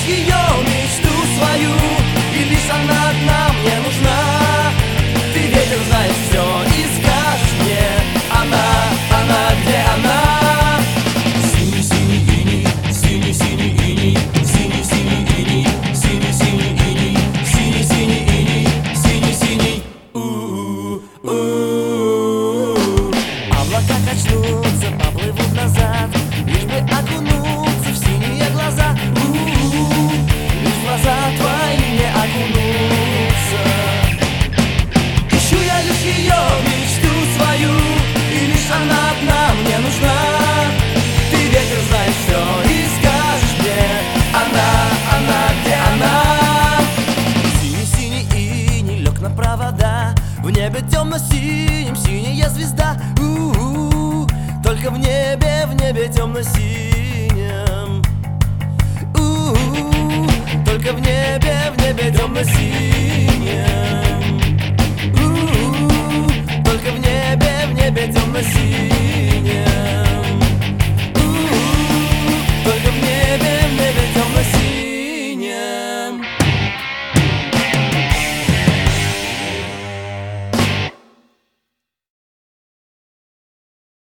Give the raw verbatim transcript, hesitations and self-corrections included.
лишь ее мечту свою, и лишь она одна мне нужна. Ты, ветер, знаешь все и скажешь мне: она, она, где она? Синий-синий иней, синий-синий иней, синий-синий иней, синий-синий иней, синий-синий иней, синий-синий. У-у-у. Облака качнутся, поплывут назад, лишь бы окунуться в синие глаза. У-у-у. Лишь в глаза твои не окунуться. Ищу я лишь ее мечту свою, и лишь она одна мне нужна. Ты, ветер, знаешь все и скажешь мне: она, она, где она? Синий-синий иней лег на провода, в небе темно-синий